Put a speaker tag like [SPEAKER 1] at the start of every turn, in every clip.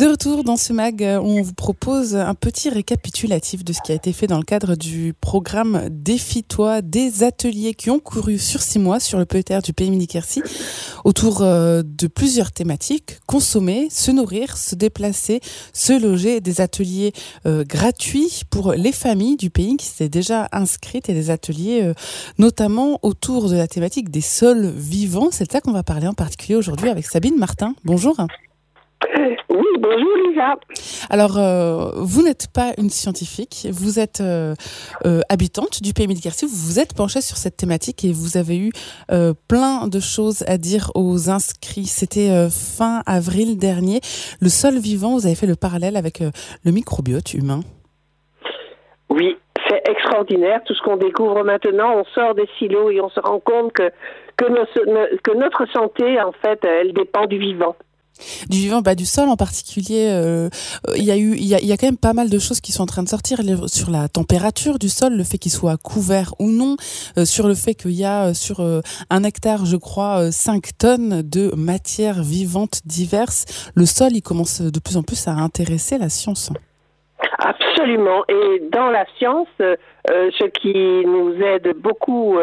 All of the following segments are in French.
[SPEAKER 1] De retour dans ce mag, on vous propose un petit récapitulatif de ce qui a été fait dans le cadre du programme Défie-toi, des ateliers qui ont couru sur 6 mois sur le PETR du Pays Midi-Quercy autour de plusieurs thématiques: consommer, se nourrir, se déplacer, se loger, des ateliers gratuits pour les familles du pays qui s'étaient déjà inscrites et des ateliers notamment autour de la thématique des sols vivants. C'est de ça qu'on va parler en particulier aujourd'hui avec Sabine Martin. Bonjour.
[SPEAKER 2] Oui, bonjour Lisa.
[SPEAKER 1] Alors, vous n'êtes pas une scientifique, vous êtes habitante du Pays Midi-Quercy, vous vous êtes penchée sur cette thématique et vous avez eu plein de choses à dire aux inscrits. C'était fin avril dernier. Le sol vivant, vous avez fait le parallèle avec le microbiote humain.
[SPEAKER 2] Oui, c'est extraordinaire tout ce qu'on découvre maintenant. On sort des silos et on se rend compte que notre santé, en fait, elle dépend du vivant.
[SPEAKER 1] Du vivant, du sol en particulier. Il y a quand même pas mal de choses qui sont en train de sortir sur la température du sol, le fait qu'il soit couvert ou non, sur le fait qu'il y a sur 1 hectare, je crois, 5 tonnes de matières vivantes diverses. Le sol, il commence de plus en plus à intéresser la science.
[SPEAKER 2] Absolument. Et dans la science, ce qui nous aide beaucoup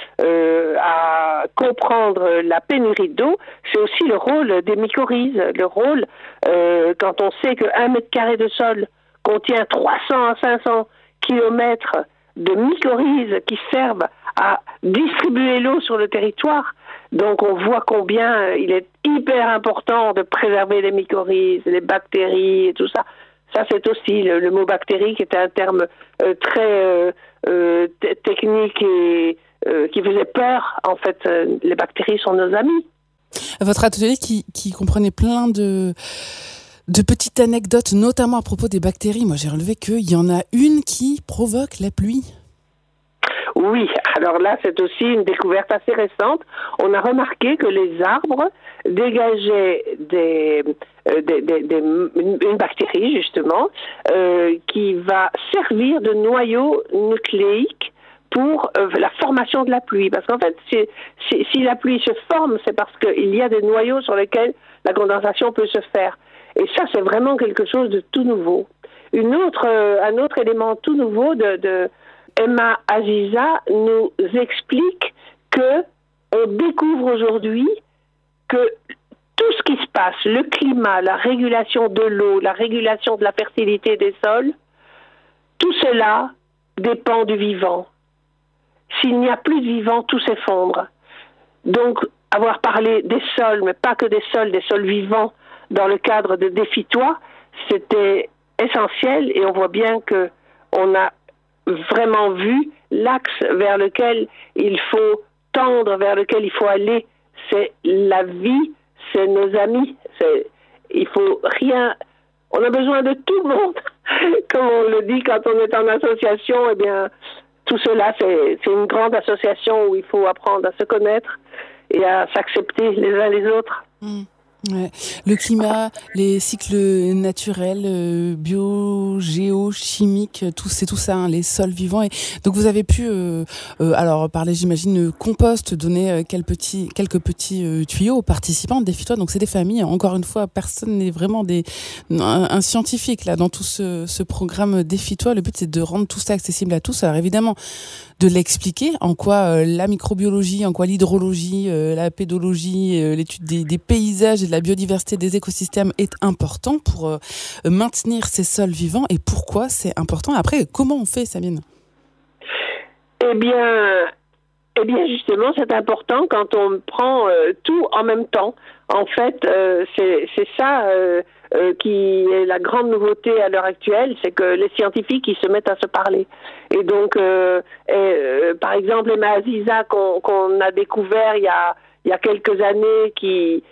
[SPEAKER 2] à comprendre la pénurie d'eau, c'est aussi le rôle des mycorhizes. Le rôle, quand on sait qu'un mètre carré de sol contient 300 à 500 kilomètres de mycorhizes qui servent à distribuer l'eau sur le territoire. Donc on voit combien il est hyper important de préserver les mycorhizes, les bactéries et tout ça. Ça, c'est aussi le mot bactérie qui était un terme très technique et qui faisait peur. En fait, les bactéries sont nos amis.
[SPEAKER 1] Votre atelier qui comprenait plein de petites anecdotes, notamment à propos des bactéries. Moi, j'ai relevé qu'il y en a une qui provoque la pluie.
[SPEAKER 2] Oui, alors là, c'est aussi une découverte assez récente. On a remarqué que les arbres dégageaient une bactérie, justement, qui va servir de noyau nucléique pour la formation de la pluie. Parce qu'en fait, si la pluie se forme, c'est parce qu'il y a des noyaux sur lesquels la condensation peut se faire. Et ça, c'est vraiment quelque chose de tout nouveau. Un autre élément tout nouveau de Emma Aziza nous explique que on découvre aujourd'hui que tout ce qui se passe, le climat, la régulation de l'eau, la régulation de la fertilité des sols, tout cela dépend du vivant. S'il n'y a plus de vivant, tout s'effondre. Donc, avoir parlé des sols, mais pas que des sols vivants, dans le cadre de Défie-toi, c'était essentiel et on voit bien que on a vraiment vu l'axe vers lequel il faut tendre, vers lequel il faut aller. C'est la vie, c'est nos amis. Il faut rien. On a besoin de tout le monde. Comme on le dit quand on est en association, eh bien, tout cela, c'est une grande association où il faut apprendre à se connaître et à s'accepter les uns les autres.
[SPEAKER 1] Ouais. Le climat, les cycles naturels, bio-géochimiques, c'est tout ça, hein, les sols vivants. Et donc vous avez pu, alors parler, j'imagine, compost, donner quelques petits tuyaux aux participants de Défie-toi. Donc c'est des familles. Encore une fois, personne n'est vraiment un scientifique là dans tout ce programme Défie-toi. Le but c'est de rendre tout ça accessible à tous. Alors évidemment, de l'expliquer en quoi la microbiologie, en quoi l'hydrologie, la pédologie, l'étude des paysages et de la biodiversité des écosystèmes est important pour maintenir ces sols vivants et pourquoi c'est important. Après, comment on fait, Sabine ?
[SPEAKER 2] Eh bien, justement, c'est important quand on prend tout en même temps. En fait, c'est ça qui est la grande nouveauté à l'heure actuelle, c'est que les scientifiques, ils se mettent à se parler. Et donc, par exemple, Emma Aziza qu'on a découvert il y a quelques années, qui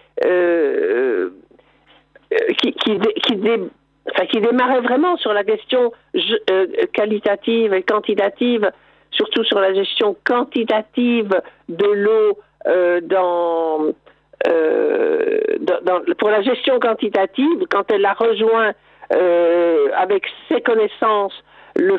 [SPEAKER 2] démarrait vraiment sur la question qualitative et quantitative, surtout sur la gestion quantitative de l'eau pour la gestion quantitative, quand elle a rejoint avec ses connaissances le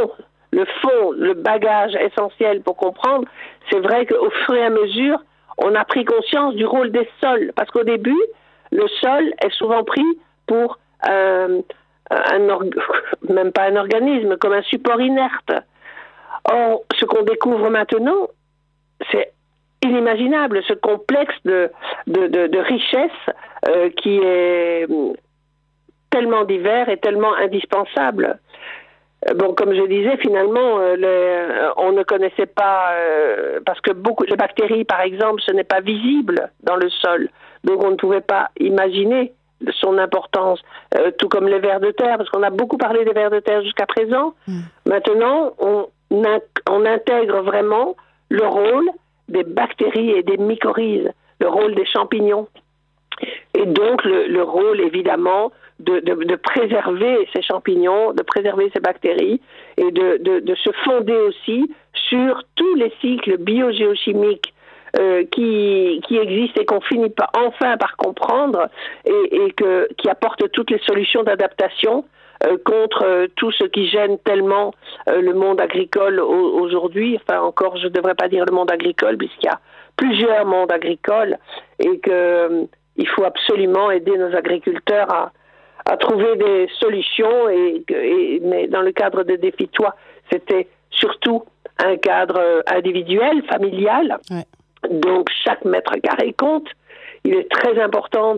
[SPEAKER 2] bagage essentiel pour comprendre, c'est vrai qu'au fur et à mesure, on a pris conscience du rôle des sols. Parce qu'au début, le sol est souvent pris pour même pas un organisme, comme un support inerte. Or, ce qu'on découvre maintenant, c'est inimaginable, ce complexe de richesse qui est tellement divers et tellement indispensable. Bon, comme je disais, finalement, on ne connaissait pas, parce que beaucoup de bactéries, par exemple, ce n'est pas visible dans le sol. Donc, on ne pouvait pas imaginer son importance, tout comme les vers de terre, parce qu'on a beaucoup parlé des vers de terre jusqu'à présent. Maintenant, on intègre vraiment le rôle des bactéries et des mycorhizes, le rôle des champignons. Et donc, le rôle, évidemment, de préserver ces champignons, de préserver ces bactéries et de se fonder aussi sur tous les cycles biogéochimiques qui existent et qu'on finit enfin par comprendre et qui apportent toutes les solutions d'adaptation contre tout ce qui gêne tellement le monde agricole aujourd'hui. Enfin, encore, je ne devrais pas dire le monde agricole, puisqu'il y a plusieurs mondes agricoles et qu'il faut absolument aider nos agriculteurs à trouver des solutions. Mais dans le cadre de Défie-toi, c'était surtout un cadre individuel, familial. Ouais. Donc, chaque mètre carré compte. Il est très important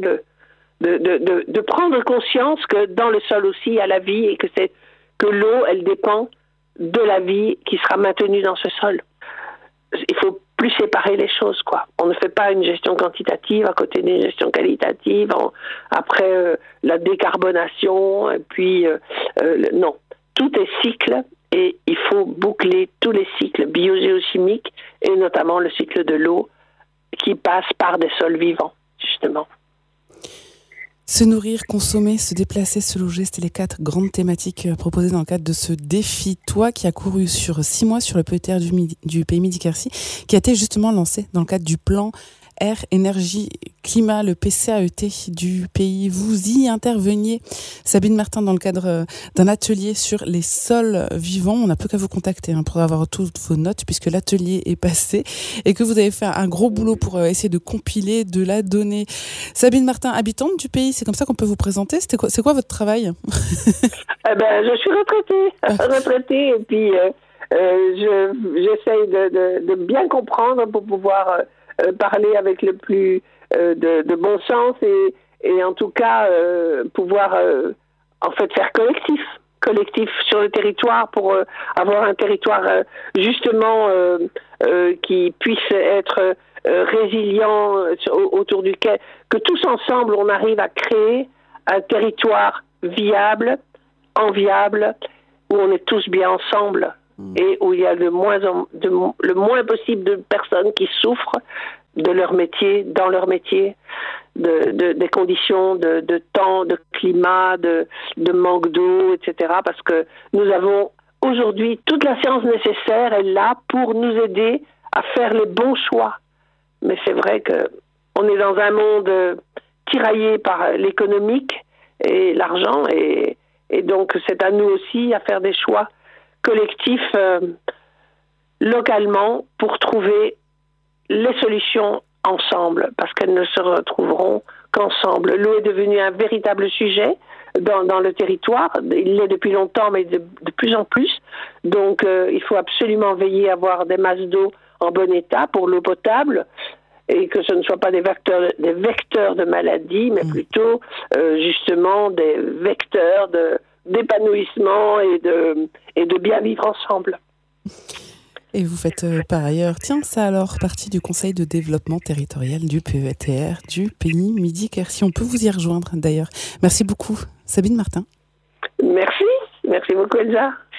[SPEAKER 2] de prendre conscience que dans le sol aussi, il y a la vie et que l'eau, elle dépend de la vie qui sera maintenue dans ce sol. Il faut plus séparer les choses, quoi. On ne fait pas une gestion quantitative à côté d'une gestion qualitative, après la décarbonation, et puis non. Tout est cycle et il faut boucler tous les cycles biogéochimiques et notamment le cycle de l'eau qui passe par des sols vivants, justement.
[SPEAKER 1] Se nourrir, consommer, se déplacer, se loger, c'était les 4 grandes thématiques proposées dans le cadre de ce Défie-toi qui a couru sur 6 mois sur le PETR du pays Midi-Quercy, qui a été justement lancé dans le cadre du plan Air, Énergie, Climat, le PCAET du pays. Vous y interveniez, Sabine Martin, dans le cadre d'un atelier sur les sols vivants. On n'a plus qu'à vous contacter pour avoir toutes vos notes, puisque l'atelier est passé et que vous avez fait un gros boulot pour essayer de compiler, de la donner. Sabine Martin, habitante du pays, c'est comme ça qu'on peut vous présenter. C'est quoi votre travail?
[SPEAKER 2] Je suis retraitée et puis j'essaye de bien comprendre pour pouvoir parler avec le plus de bon sens et en tout cas pouvoir en fait faire collectif sur le territoire pour avoir un territoire justement qui puisse être résilient autour duquel que tous ensemble on arrive à créer un territoire viable, enviable, où on est tous bien ensemble et où il y a le moins possible de personnes qui souffrent de leur métier, dans leur métier, des conditions de temps, de climat, de manque d'eau, etc. Parce que nous avons aujourd'hui toute la science nécessaire est là pour nous aider à faire les bons choix. Mais c'est vrai qu'on est dans un monde tiraillé par l'économique et l'argent et donc c'est à nous aussi à faire des choix collectifs localement pour trouver les solutions ensemble, parce qu'elles ne se retrouveront qu'ensemble. L'eau est devenue un véritable sujet dans le territoire. Il l'est depuis longtemps, mais de plus en plus. Donc, il faut absolument veiller à avoir des masses d'eau en bon état pour l'eau potable et que ce ne soit pas des vecteurs de maladies, mais plutôt, justement, des vecteurs d'épanouissement et de bien vivre ensemble.
[SPEAKER 1] Et vous faites par ailleurs, ça alors partie du Conseil de développement territorial du PETR du pays Midi-Quercy. On peut vous y rejoindre d'ailleurs. Merci beaucoup, Sabine Martin.
[SPEAKER 2] Merci beaucoup Elsa.